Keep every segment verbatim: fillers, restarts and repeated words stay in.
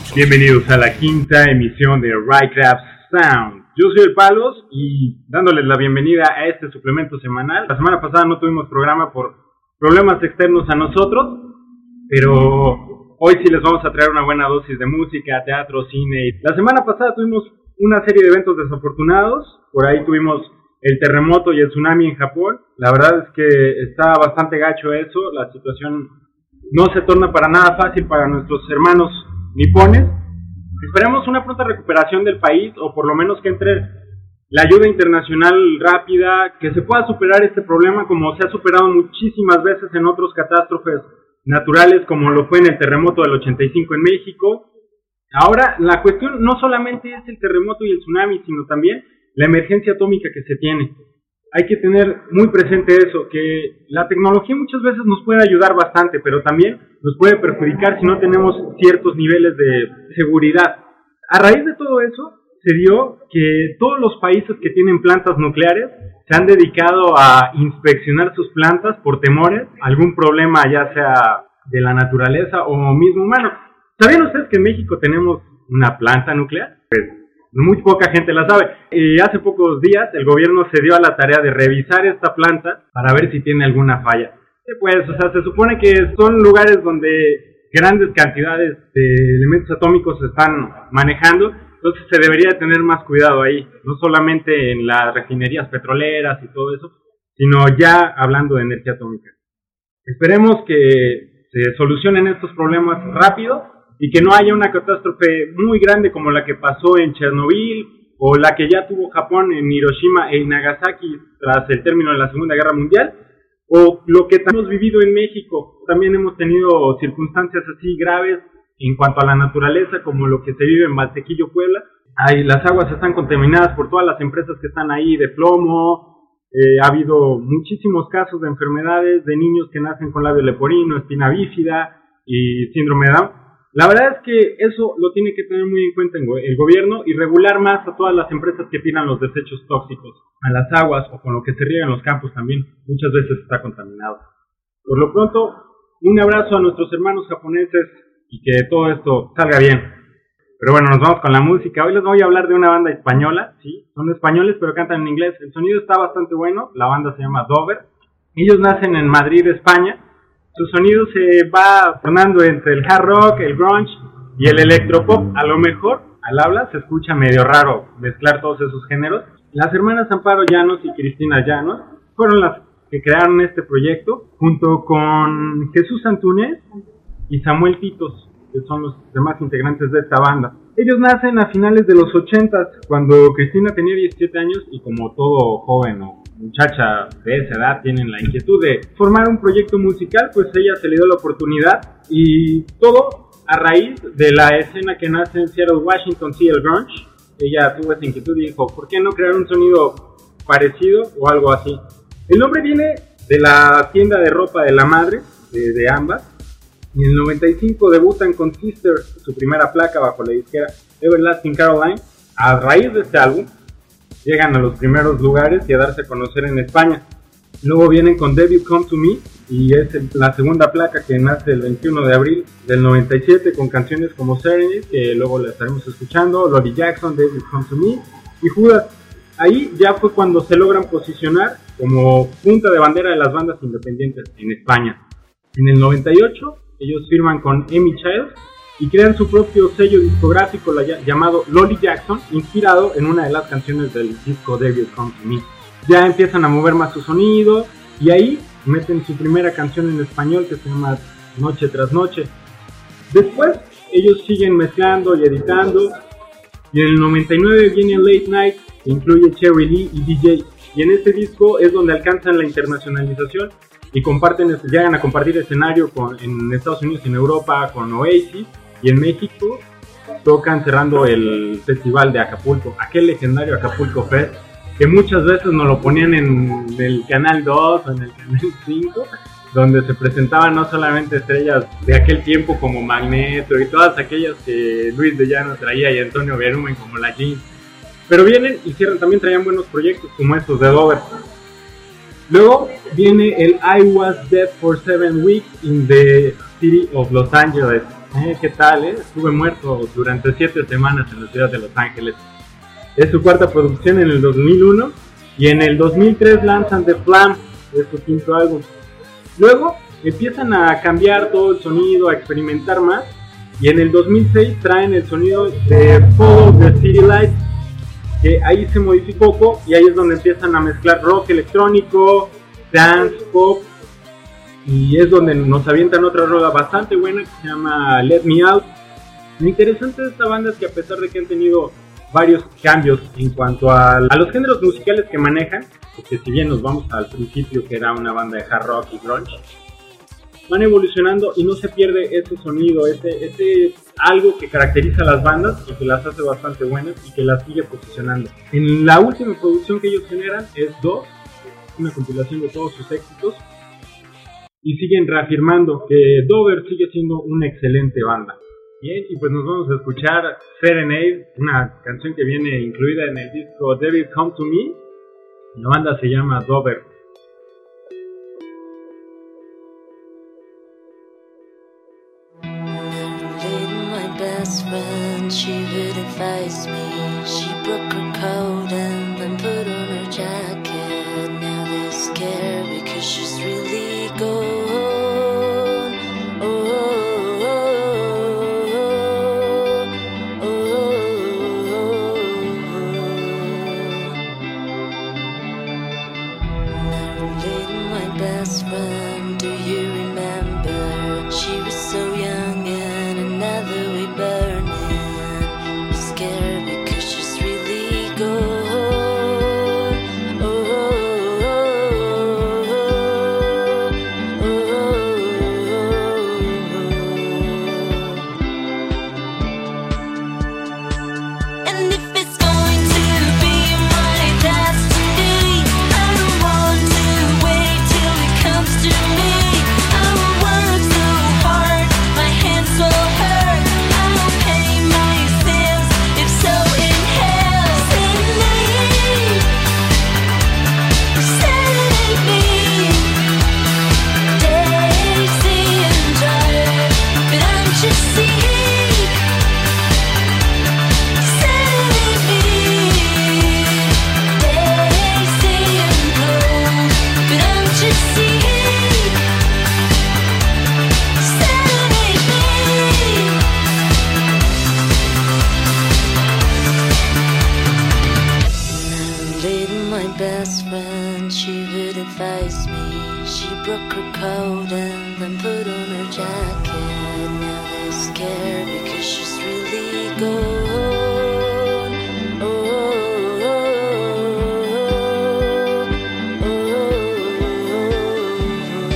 Bienvenidos a la quinta emisión de Rycraft Sound. Yo soy el Palos y dándoles la bienvenida a este suplemento semanal. La semana pasada no tuvimos programa por problemas externos a nosotros, pero hoy sí les vamos a traer una buena dosis de música, teatro, cine. La semana pasada tuvimos una serie de eventos desafortunados. Por ahí tuvimos el terremoto y el tsunami en Japón. La verdad es que está bastante gacho eso. La situación no se torna para nada fácil para nuestros hermanos nipones. Esperemos una pronta recuperación del país, o por lo menos que entre la ayuda internacional rápida, que se pueda superar este problema como se ha superado muchísimas veces en otros catástrofes naturales, como lo fue en el terremoto del ochenta y cinco en México. Ahora, la cuestión no solamente es el terremoto y el tsunami, sino también la emergencia atómica que se tiene. Hay que tener muy presente eso, que la tecnología muchas veces nos puede ayudar bastante, pero también nos puede perjudicar si no tenemos ciertos niveles de seguridad. A raíz de todo eso, se dio que todos los países que tienen plantas nucleares se han dedicado a inspeccionar sus plantas por temores a algún problema, ya sea de la naturaleza o mismo humano. ¿Sabían ustedes que en México tenemos una planta nuclear? Pues muy poca gente la sabe. Y hace pocos días el gobierno se dio a la tarea de revisar esta planta para ver si tiene alguna falla. Y pues, o sea, se supone que son lugares donde grandes cantidades de elementos atómicos se están manejando, entonces se debería tener más cuidado ahí, no solamente en las refinerías petroleras y todo eso, sino ya hablando de energía atómica. Esperemos que se solucionen estos problemas rápido y que no haya una catástrofe muy grande como la que pasó en Chernobyl o la que ya tuvo Japón en Hiroshima e Nagasaki tras el término de la Segunda Guerra Mundial, o lo que hemos vivido en México. También hemos tenido circunstancias así graves en cuanto a la naturaleza, como lo que se vive en Valsequillo, Puebla. Ahí las aguas están contaminadas por todas las empresas que están ahí de plomo. Eh, ha habido muchísimos casos de enfermedades de niños que nacen con labio leporino, espina bífida y síndrome de Down. La verdad es que eso lo tiene que tener muy en cuenta el gobierno y regular más a todas las empresas que tiran los desechos tóxicos a las aguas o con lo que se riega en los campos también. Muchas veces está contaminado. Por lo pronto, un abrazo a nuestros hermanos japoneses y que todo esto salga bien. Pero bueno, nos vamos con la música. Hoy les voy a hablar de una banda española, sí, son españoles pero cantan en inglés. El sonido está bastante bueno, la banda se llama Dover. Ellos nacen en Madrid, España. Su sonido se va tornando entre el hard rock, el grunge y el electropop. A lo mejor, al habla, se escucha medio raro mezclar todos esos géneros. Las hermanas Amparo Llanos y Cristina Llanos fueron las que crearon este proyecto, junto con Jesús Antúnez y Samuel Titos, que son los demás integrantes de esta banda. Ellos nacen a finales de los ochentas, cuando Cristina tenía diecisiete años, y como todo joven o muchacha de esa edad tienen la inquietud de formar un proyecto musical, pues ella se le dio la oportunidad, y todo a raíz de la escena que nace en Seattle, Washington, sí, el grunge. Ella tuvo esa inquietud y dijo, ¿por qué no crear un sonido parecido o algo así? El nombre viene de la tienda de ropa de la madre, de, de ambas, y en el noventa y cinco debutan con Sister, su primera placa bajo la disquera Everlasting Caroline. A raíz de este álbum llegan a los primeros lugares y a darse a conocer en España. Luego vienen con David Come To Me, y es la segunda placa que nace el veintiuno de abril del noventa y siete, con canciones como Serenade, que luego la estaremos escuchando, Lolly Jackson, David Come To Me y Judas. Ahí ya fue cuando se logran posicionar como punta de bandera de las bandas independientes en España. En el noventa y ocho ellos firman con Amy Childs y crean su propio sello discográfico llamado Lolly Jackson, inspirado en una de las canciones del disco David Come To Me. Ya empiezan a mover más su sonido y ahí meten su primera canción en español que se llama Noche Tras Noche. Después ellos siguen mezclando y editando, y en el noventa y nueve viene Late Night, que incluye Cherry Lee y D J, y en este disco es donde alcanzan la internacionalización y comparten, llegan a compartir escenario con, en Estados Unidos y en Europa con Oasis, y en México tocan cerrando el festival de Acapulco, aquel legendario Acapulco Fest, que muchas veces nos lo ponían en el Canal dos o en el Canal cinco, donde se presentaban no solamente estrellas de aquel tiempo como Magneto y todas aquellas que Luis de Llano traía y Antonio Berumen como la Jeans, pero vienen y cierran, también traían buenos proyectos como estos de Dover. Luego viene el I Was Dead for Seven Weeks in the City of Los Angeles. Eh, ¿Qué tal? Eh? Estuve muerto durante siete semanas en la ciudad de Los Ángeles. Es su cuarta producción en el dos mil uno y en el dos mil tres lanzan The Flam, es su quinto álbum. Luego empiezan a cambiar todo el sonido, a experimentar más, y en el dos mil seis traen el sonido de Follow the City Lights, que ahí se modificó poco y ahí es donde empiezan a mezclar rock electrónico, dance, pop, y es donde nos avientan otra rola bastante buena que se llama Let Me Out. Lo interesante de esta banda es que a pesar de que han tenido varios cambios en cuanto a, a los géneros musicales que manejan, porque si bien nos vamos al principio que era una banda de hard rock y grunge, van evolucionando y no se pierde ese sonido, ese, ese algo que caracteriza a las bandas y que las hace bastante buenas y que las sigue posicionando. En la última producción que ellos generan es dos, una compilación de todos sus éxitos, y siguen reafirmando que Dover sigue siendo una excelente banda. Bien, y pues nos vamos a escuchar Serenade, una canción que viene incluida en el disco Devil Come to Me. La banda se llama Dover. Best friend, she would advise me. She broke her coat and then put on her jacket. Now they're scared because she's really gone. Oh, oh, oh, oh, oh. Now leading my best friend, do you remember? She was so young and another way burning. I'm scared because she's really gone. Oh, oh, oh, oh, oh. And if it's going to be my destiny, I don't want to wait till it comes to me. I will work so hard, my hands will hurt. I will pay my sins, if so in hell. Save me, save me. Days seem dark, but I'm just seeing. Save me. Days seem cold, but I'm just seeing. Save me. Now leading my best friend, she would advise me. She broke her coat and then put on her jacket. Now they're scared because she's really gone. Oh, oh, oh, oh,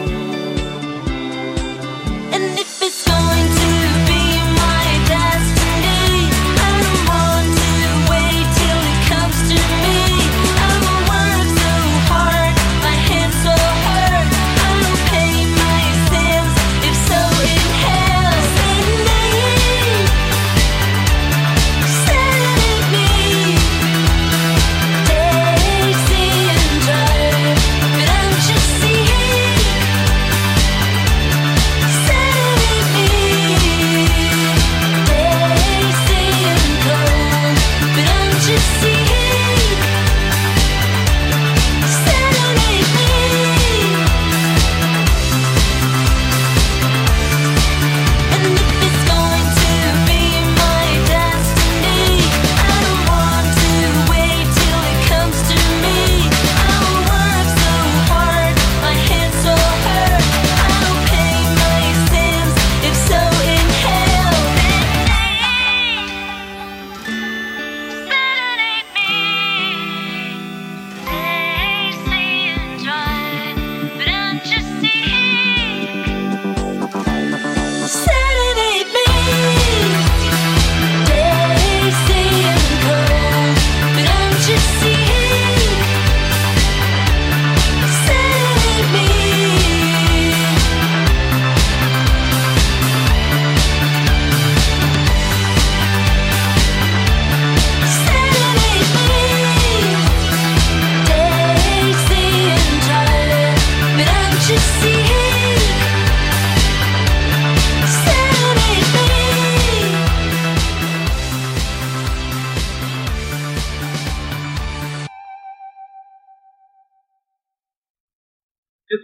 oh. And if it's going to be my destiny, I don't want to wait till it comes to me. I will work so hard, my hands will hurt. I will pay my sins, if so in hell. Save me.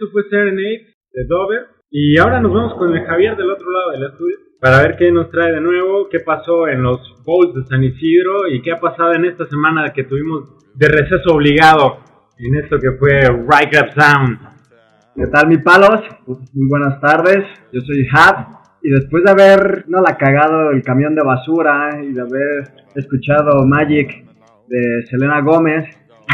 Esto fue Serenade de Dover. Y ahora nos vamos con el Javier del otro lado del estudio para ver qué nos trae de nuevo, qué pasó en los Bowls de San Isidro y qué ha pasado en esta semana que tuvimos de receso obligado en esto que fue Rhythrap Sound. ¿Qué tal, mi palos? Muy buenas tardes, yo soy Hat. Y después de haber no la cagado el camión de basura y de haber escuchado Magic de Selena Gómez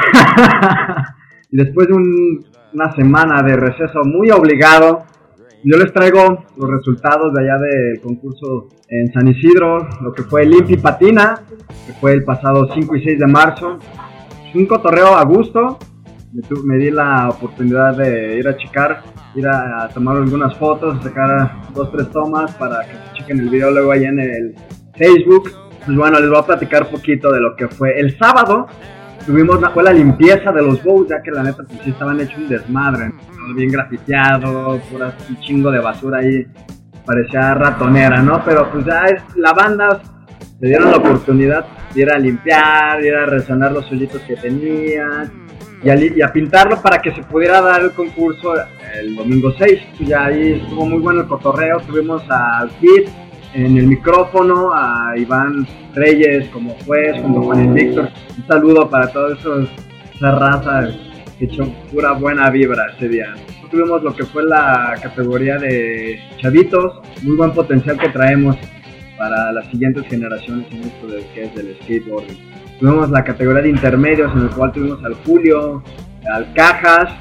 y después de un, una semana de receso muy obligado, yo les traigo los resultados de allá del concurso en San Isidro, lo que fue Limpi Patina, que fue el pasado cinco y seis de marzo. Un cotorreo a gusto, me, tu, me di la oportunidad de ir a checar, ir a, a tomar algunas fotos, sacar dos, tres tomas para que se chequen el video luego ahí en el Facebook. Pues bueno, les voy a platicar un poquito de lo que fue el sábado. Tuvimos la, fue la limpieza de los bowls, ya que la neta pues sí estaban hechos un desmadre, ¿no? Bien grafiteado, pura, un chingo de basura ahí, parecía ratonera, ¿no? Pero pues ya es, la banda le dieron la oportunidad de ir a limpiar, de ir a resonar los hoyitos que tenían y a, y a pintarlo para que se pudiera dar el concurso el domingo seis. Pues ya ahí estuvo muy bueno el cotorreo, tuvimos al Kid en el micrófono, a Iván Reyes como juez, junto con el Víctor. Un saludo para todos esos, esa raza que echó pura buena vibra ese día. Tuvimos lo que fue la categoría de chavitos, muy buen potencial que traemos para las siguientes generaciones en esto de que es del skateboarding. Tuvimos la categoría de intermedios, en el cual tuvimos al Julio, al Cajas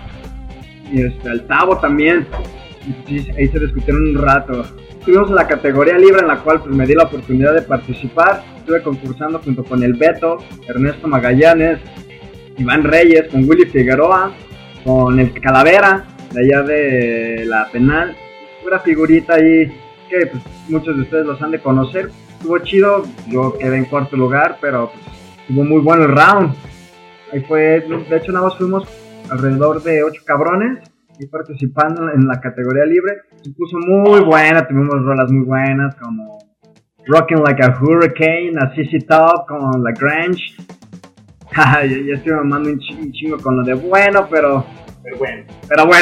y este, al Tavo también. Y ahí se discutieron un rato. Tuvimos la categoría libre, en la cual pues, me di la oportunidad de participar. Estuve concursando junto con el Beto, Ernesto Magallanes, Iván Reyes, con Willy Figueroa, con el Calavera de allá de la Penal. Una figurita ahí que pues, muchos de ustedes los han de conocer. Estuvo chido, yo quedé en cuarto lugar, pero pues, estuvo muy bueno el round. Ahí fue, de hecho nada más fuimos alrededor de ocho cabrones y participando en la categoría libre. Se puso muy buena, tuvimos rolas muy buenas como Rockin' Like a Hurricane, a C C Top con La Grange. Ya, ya estoy mamando un, ch- un chingo con lo de bueno, pero Pero bueno. pero bueno.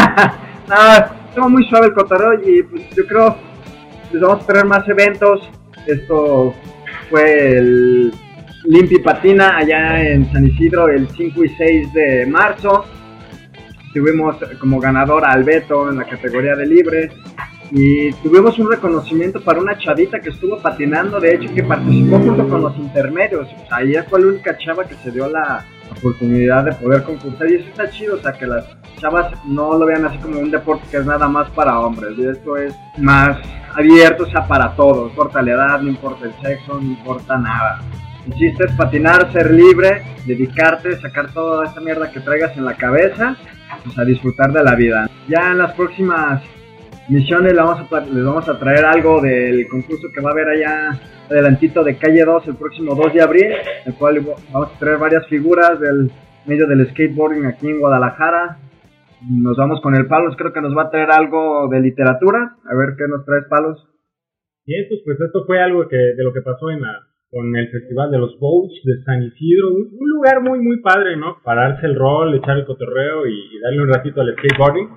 No, estuvo muy suave el cotorreo y pues yo creo les vamos a traer más eventos. Esto fue el Limpi Patina allá en San Isidro el cinco y seis de marzo. Tuvimos como ganador a Alberto en la categoría de libre y tuvimos un reconocimiento para una chavita que estuvo patinando, de hecho que participó junto con los intermedios. O sea, ella fue la única chava que se dio la oportunidad de poder concursar y eso está chido, o sea que las chavas no lo vean así como un deporte que es nada más para hombres, y esto es más abierto, o sea, para todos, no importa la edad, no importa el sexo, no importa nada. El chiste es patinar, ser libre, dedicarte, sacar toda esta mierda que traigas en la cabeza, pues a disfrutar de la vida. Ya en las próximas misiones les vamos a, les vamos a traer algo del concurso que va a haber allá adelantito de calle dos el próximo dos de abril, el cual vamos a traer varias figuras del medio del skateboarding aquí en Guadalajara. Nos vamos con el Palos, creo que nos va a traer algo de literatura, a ver qué nos traes, Palos. Y esto, pues esto fue algo que de lo que pasó en la con el Festival de los Bowls de San Isidro, un, un lugar muy muy padre, ¿no? Pararse el rol, echar el cotorreo y, y darle un ratito al skateboarding.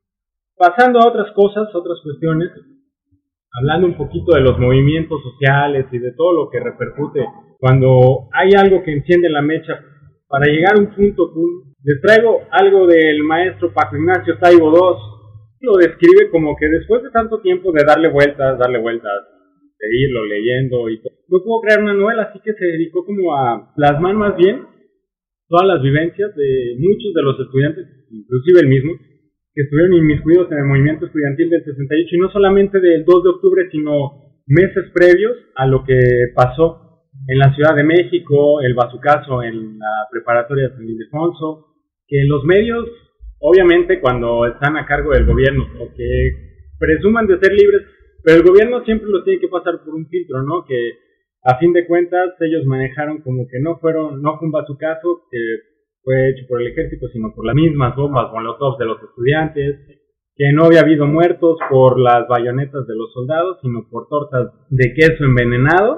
Pasando a otras cosas, otras cuestiones, hablando un poquito de los movimientos sociales y de todo lo que repercute cuando hay algo que enciende la mecha para llegar a un punto cool. Les traigo algo del maestro Paco Ignacio Taibo segundo, lo describe como que después de tanto tiempo de darle vueltas, darle vueltas, de irlo leyendo y todo, no pudo crear una novela, así que se dedicó como a plasmar más bien todas las vivencias de muchos de los estudiantes, inclusive el mismo, que estuvieron inmiscuidos en el movimiento estudiantil del sesenta y ocho, y no solamente del dos de octubre, sino meses previos a lo que pasó en la Ciudad de México, el bazucazo en la preparatoria de San Ildefonso, que los medios, obviamente cuando están a cargo del gobierno, o que presuman de ser libres, pero el gobierno siempre los tiene que pasar por un filtro, ¿no? Que a fin de cuentas ellos manejaron como que no fueron, no fue un bazucazo que fue hecho por el ejército, sino por las mismas bombas molotov de los estudiantes, que no había habido muertos por las bayonetas de los soldados, sino por tortas de queso envenenado.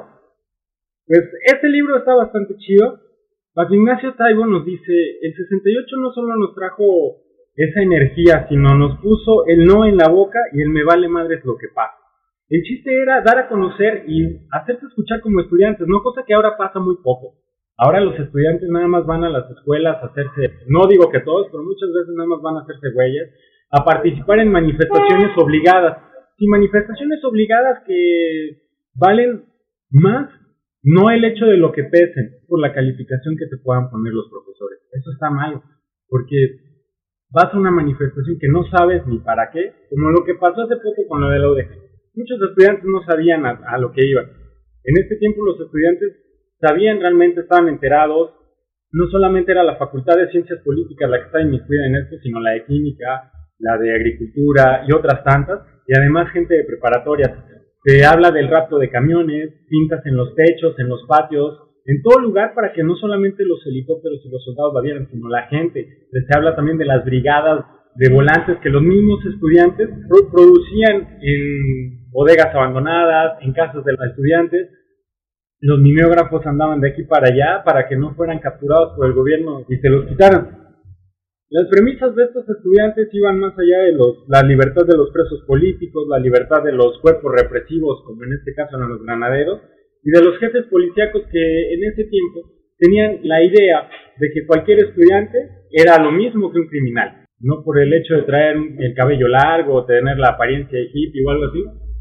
Pues este libro está bastante chido. Paco Ignacio Taibo nos dice, el sesenta y ocho no solo nos trajo esa energía, sino nos puso el no en la boca y el me vale madres lo que pasa. El chiste era dar a conocer y hacerte escuchar como estudiantes, no cosa que ahora pasa muy poco. Ahora los estudiantes nada más van a las escuelas a hacerse, no digo que todos, pero muchas veces nada más van a hacerse huellas, a participar en manifestaciones obligadas. Y manifestaciones obligadas que valen más, no el hecho de lo que pesen, por la calificación que te puedan poner los profesores. Eso está mal, porque vas a una manifestación que no sabes ni para qué, como lo que pasó hace poco con lo de la U D G. Muchos estudiantes no sabían a, a lo que iban. En este tiempo los estudiantes sabían realmente, estaban enterados. No solamente era la Facultad de Ciencias Políticas la que estaba inmiscuida en esto, sino la de Química, la de Agricultura y otras tantas, y además gente de preparatorias. Se habla del rapto de camiones, pintas en los techos, en los patios, en todo lugar para que no solamente los helicópteros y los soldados la vieran, sino la gente. Se habla también de las brigadas de volantes que los mismos estudiantes producían en bodegas abandonadas, en casas de los estudiantes. Los mimeógrafos andaban de aquí para allá para que no fueran capturados por el gobierno y se los quitaran. Las premisas de estos estudiantes iban más allá de los, la libertad de los presos políticos, la libertad de los cuerpos represivos, como en este caso eran los granaderos, y de los jefes policíacos que en ese tiempo tenían la idea de que cualquier estudiante era lo mismo que un criminal. No por el hecho de traer el cabello largo o tener la apariencia de hippie o algo así,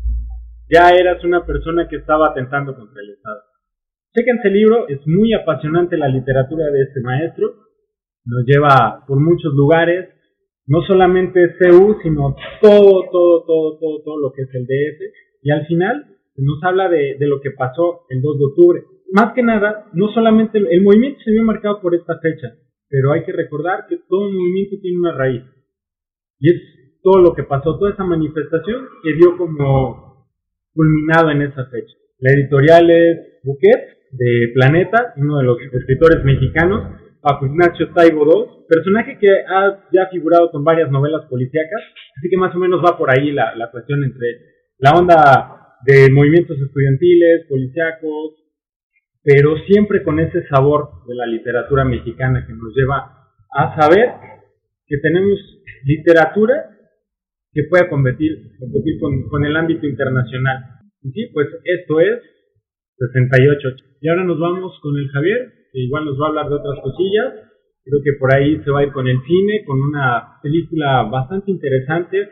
ya eras una persona que estaba atentando contra el Estado. Chéquense el libro, es muy apasionante la literatura de este maestro, nos lleva por muchos lugares, no solamente C U, sino todo, todo, todo, todo, todo lo que es el D F, y al final nos habla de, de lo que pasó el dos de octubre. Más que nada, no solamente el, el movimiento se vio marcado por esta fecha, pero hay que recordar que todo movimiento tiene una raíz, y es todo lo que pasó, toda esa manifestación que dio como culminado en esa fecha. La editorial es Buquet, de Planeta, uno de los escritores mexicanos, Paco Ignacio Taibo segundo, personaje que ha ya figurado con varias novelas policíacas, así que más o menos va por ahí la, la cuestión entre la onda de movimientos estudiantiles, policíacos, pero siempre con ese sabor de la literatura mexicana que nos lleva a saber que tenemos literatura que pueda competir, competir con, con el ámbito internacional. Y sí, pues esto es sesenta y ocho. Y ahora nos vamos con el Javier, que igual nos va a hablar de otras cosillas. Creo que por ahí se va a ir con el cine, con una película bastante interesante.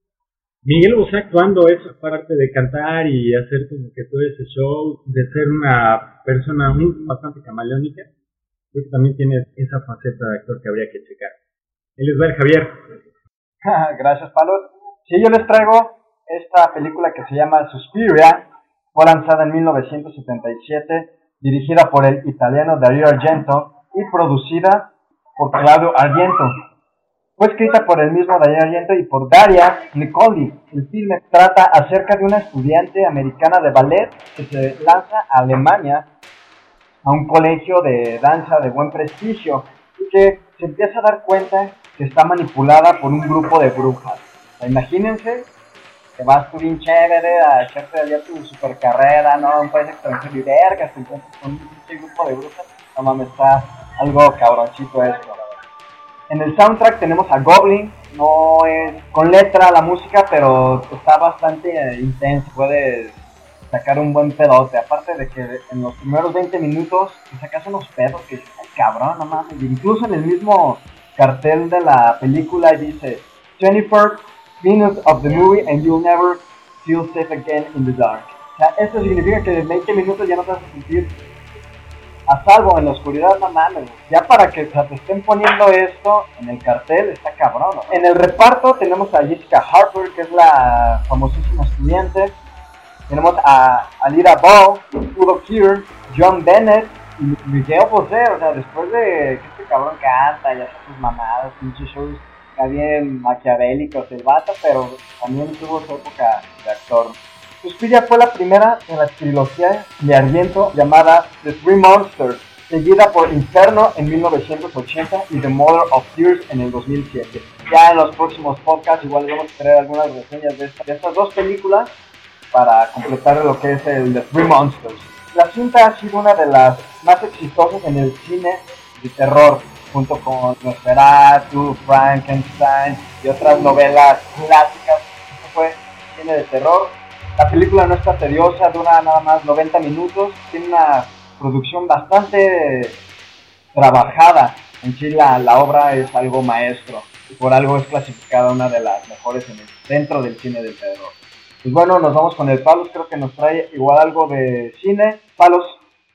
Miguel Bosé actuando eso, aparte de cantar y hacer como que todo ese show, de ser una persona muy, bastante camaleónica, creo que también tiene esa faceta de actor que habría que checar. Él es ver Javier. Gracias, Palos. Sí, yo les traigo esta película que se llama Suspiria. Fue lanzada en mil novecientos setenta y siete, dirigida por el italiano Dario Argento y producida por Claudio Argento. Fue escrita por el mismo Dario Argento y por Daria Nicolini. El filme trata acerca de una estudiante americana de ballet que se lanza a Alemania a un colegio de danza de buen prestigio y que se empieza a dar cuenta que está manipulada por un grupo de brujas. O sea, imagínense que vas tú bien chévere a echarte allá tu super carrera, ¿no? Un país extranjero y vergas, te encuentras con un grupo de brujas. No mames, está algo cabroncito esto. En el soundtrack tenemos a Goblin, no es con letra la música, pero está bastante eh, intenso, puede sacar un buen pedote. Aparte de que en los primeros veinte minutos te sacas unos pedos que dices, ay cabrón, no mames. Incluso en el mismo cartel de la película dice twenty-four minutes of the movie and you'll never feel safe again in the dark. O sea, esto significa que en veinte minutos ya no te vas a sentir a salvo en la oscuridad, no mames. Ya para que o sea, te estén poniendo esto en el cartel está cabrón, ¿no? En el reparto tenemos a Jessica Harper, que es la famosísima estudiante. Tenemos a Alida Bow, Udo Kier, John Bennett y Miguel Bosé. O sea, después de que este cabrón canta y hace sus mamadas, pinches shows bien maquiavélicos el vato, pero también tuvo su época de actor. Suspiria fue la primera en la trilogía de Argento llamada The Three Monsters, seguida por Inferno en mil novecientos ochenta y The Mother of Tears en el dos mil siete. Ya en los próximos podcasts igual vamos a traer algunas reseñas de, esta, de estas dos películas para completar lo que es el The Three Monsters. La cinta ha sido una de las más exitosas en el cine de terror. junto con Nosferatu, Frankenstein y otras novelas clásicas. Esto fue cine de terror. La película no está tediosa, dura nada más noventa minutos, tiene una producción bastante trabajada. En sí la, la obra es algo maestro y por algo es clasificada una de las mejores en el, dentro del cine de terror. Pues bueno, nos vamos con el Palos, creo que nos trae igual algo de cine. Palos.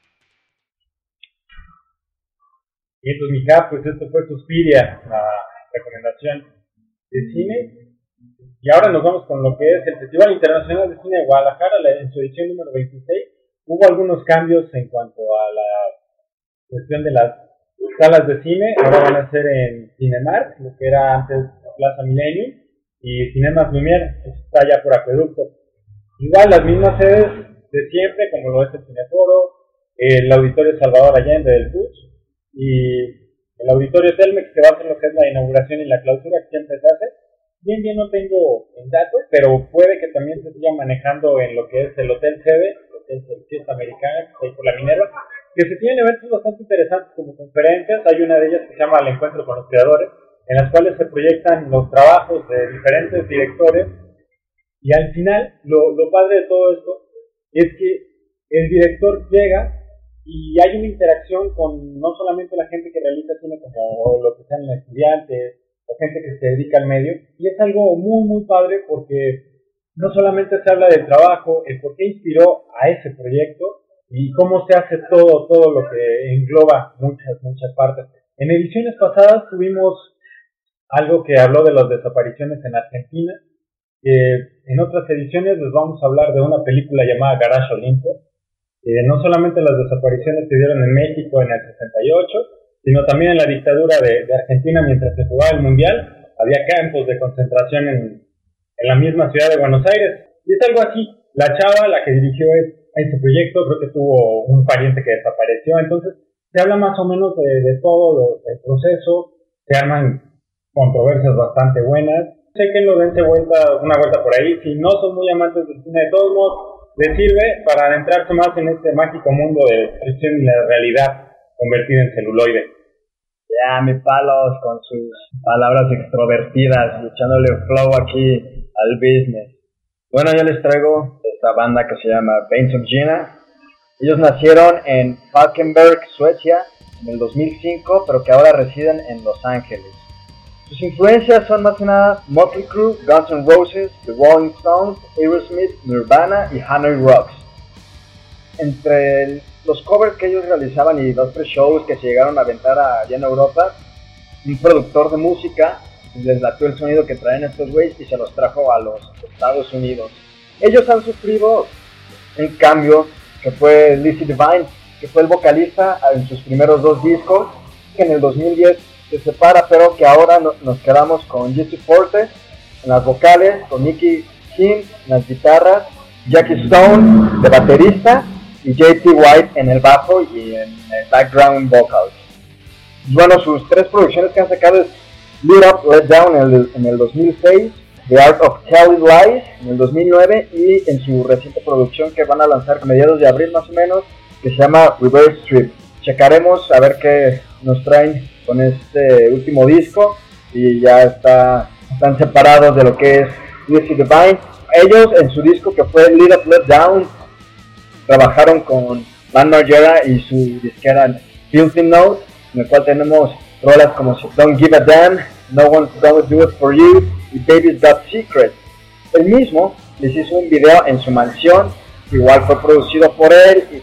Y entonces, mija, pues esto fue Suspiria, la recomendación de cine. Y ahora nos vamos con lo que es el Festival Internacional de Cine de Guadalajara, en su edición número veintiséis. Hubo algunos cambios en cuanto a la cuestión de las salas de cine. Ahora van a ser en Cinemark, lo que era antes Plaza Millennium, y Cinemas Lumière, que está allá por Acueducto. Igual las mismas sedes de siempre, como lo es el Cineforo, el Auditorio Salvador Allende del Puig, y el Auditorio Telmex, que va a hacer lo que es la inauguración y la clausura, que siempre se hace. Bien, bien, no tengo el dato, pero puede que también se siga manejando en lo que es el Hotel Sede, lo que es el Fiesta Americana, que está ahí por la Minerva, que se tienen eventos bastante interesantes como conferencias. Hay una de ellas que se llama El Encuentro con los Creadores, en las cuales se proyectan los trabajos de diferentes directores, y al final, lo, lo padre de todo esto es que el director llega y hay una interacción con no solamente la gente que realiza cine, como lo que sean estudiantes o gente que se dedica al medio, y es algo muy muy padre porque no solamente se habla del trabajo, el por qué inspiró a ese proyecto y cómo se hace todo, todo lo que engloba muchas, muchas partes. En ediciones pasadas tuvimos algo que habló de las desapariciones en Argentina. Eh, en otras ediciones les vamos a hablar de una película llamada Garage Olympus. Eh, no solamente las desapariciones se dieron en México en el sesenta y ocho, sino también en la dictadura de, de Argentina mientras se jugaba el Mundial. Había campos de concentración en, en la misma ciudad de Buenos Aires. Y es algo así. La chava, la que dirigió este proyecto, creo que tuvo un pariente que desapareció. Entonces, se habla más o menos de, de todo lo, el proceso. Se arman controversias bastante buenas. Sé que lo dense vuelta, una vuelta por ahí. Si no son muy amantes del cine, de todos modos, les sirve para adentrarse más en este mágico mundo de ficción y la realidad convertida en celuloide. Ya, mi Palos con sus palabras extrovertidas, echándole flow aquí al business. Bueno, yo les traigo esta banda que se llama Veins of Gina. Ellos nacieron en Falkenberg, Suecia, en el dos mil cinco, pero que ahora residen en Los Ángeles. Sus influencias son más que nada Motley Crue, Guns N' Roses, The Rolling Stones, Aerosmith, Nirvana y Hanoi Rocks. Entre el, los covers que ellos realizaban y los tres shows que se llegaron a aventar allá en Europa, un productor de música les latió el sonido que traen estos güeyes y se los trajo a los Estados Unidos. Ellos han sufrido un cambio que fue Lizzie Divine, que fue el vocalista en sus primeros dos discos, que en el dos mil diez se separa, pero que ahora no, nos quedamos con Jesse Forte en las vocales, con Nicky Kim en las guitarras, Jackie Stone de baterista y J T White en el bajo y en el background vocals. Bueno, sus tres producciones que han sacado es Lit Up, Let Down en el, en el dos mil seis, The Art of Telling Lies en el dos mil nueve y en su reciente producción que van a lanzar a mediados de abril más o menos, que se llama Reverse Trip. Checaremos a ver qué nos traen con este último disco y ya está, están separados de lo que es Lizzie Divine. Ellos en su disco que fue Lit Up, Let Down trabajaron con Van Margera y su disquera Filthy Note, en el cual tenemos rolas como Don't Give a Damn, No One's Gonna Do It For You y Baby's Got Secret. Él mismo les hizo un video en su mansión, igual fue producido por él y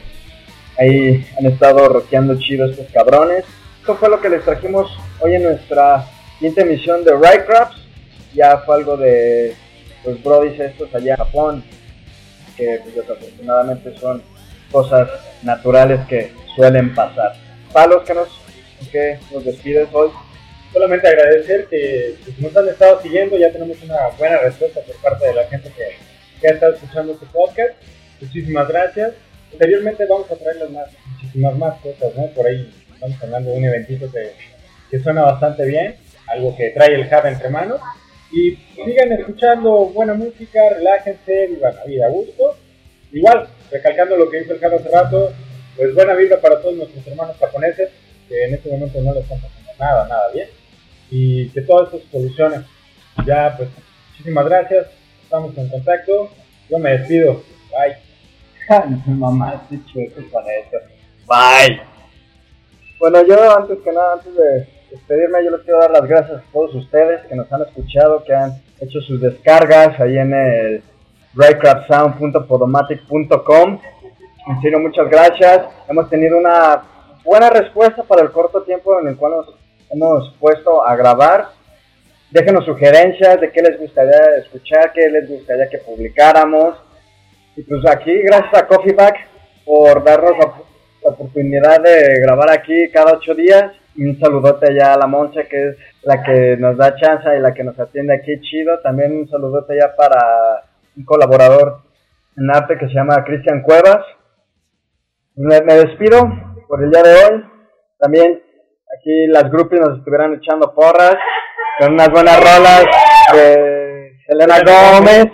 ahí han estado rockeando chido estos cabrones. Esto fue lo que les trajimos hoy en nuestra quinta emisión de Rycraps. Ya fue algo de los brodis estos allá en Japón, que pues, desafortunadamente son cosas naturales que suelen pasar. Palos, que nos, que nos despides hoy. Solamente agradecer que pues, nos han estado siguiendo, ya tenemos una buena respuesta por parte de la gente que, que ha estado escuchando este podcast. Muchísimas gracias. Posteriormente vamos a traerles más, muchísimas más cosas, ¿no? Por ahí estamos hablando de un eventito que, que suena bastante bien, algo que trae el hub entre manos. Y sigan escuchando buena música, relájense, vivan la vida a gusto. Igual, recalcando lo que dijo el hub hace rato, pues buena vibra para todos nuestros hermanos japoneses, que en este momento no lo están pasando nada, nada bien. Y que todo esto se solucione. Ya, pues, muchísimas gracias. Estamos en contacto. Yo me despido. Bye. Mamá, estoy chueco con esto. Bye. Bueno, yo antes que nada, antes de despedirme, yo les quiero dar las gracias a todos ustedes que nos han escuchado, que han hecho sus descargas ahí en el raycraft sound punto podomatic punto com. En serio, muchas gracias. Hemos tenido una buena respuesta para el corto tiempo en el cual nos hemos puesto a grabar. Déjenos sugerencias de qué les gustaría escuchar, qué les gustaría que publicáramos. Y pues aquí, gracias a Coffee Bag por darnos la, la oportunidad de grabar aquí cada ocho días. Y un saludote ya a la Monse, que es la que nos da chance y la que nos atiende aquí chido. También un saludote ya para un colaborador en arte que se llama Cristian Cuevas. Me, me despido por el día de hoy. También aquí las groupies nos estuvieran echando porras con unas buenas rolas de Selena Gómez.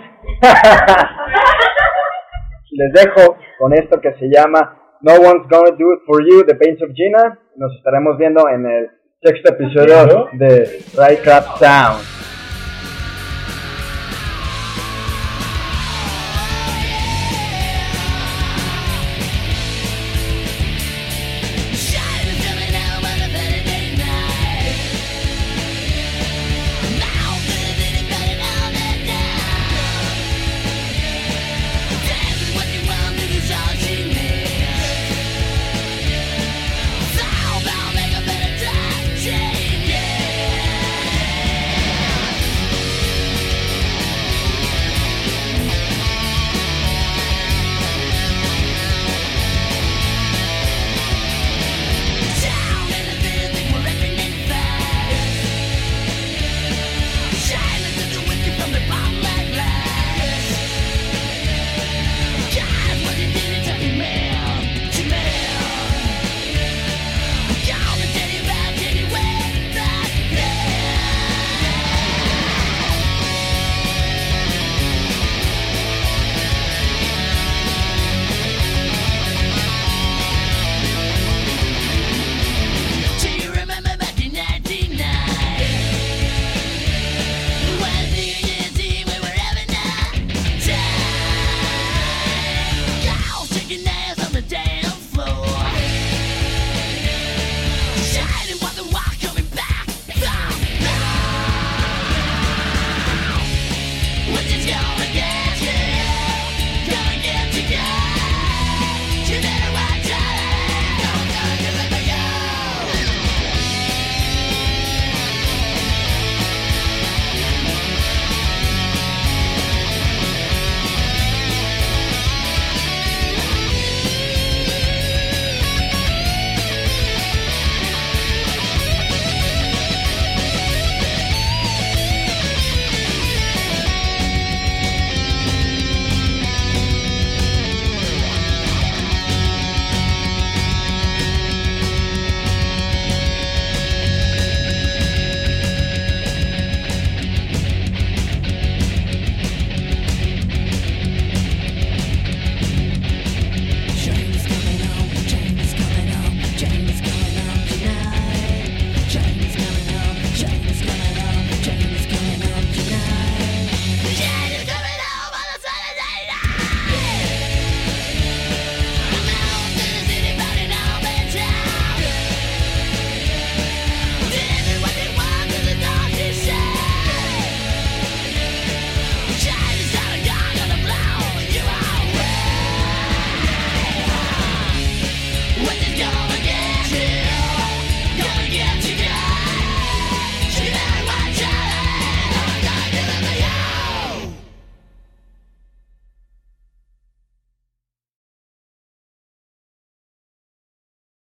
Les dejo con esto que se llama No One's Gonna Do It For You, de Pains of Gina. Nos estaremos viendo en el sexto episodio de Raycraft Sound.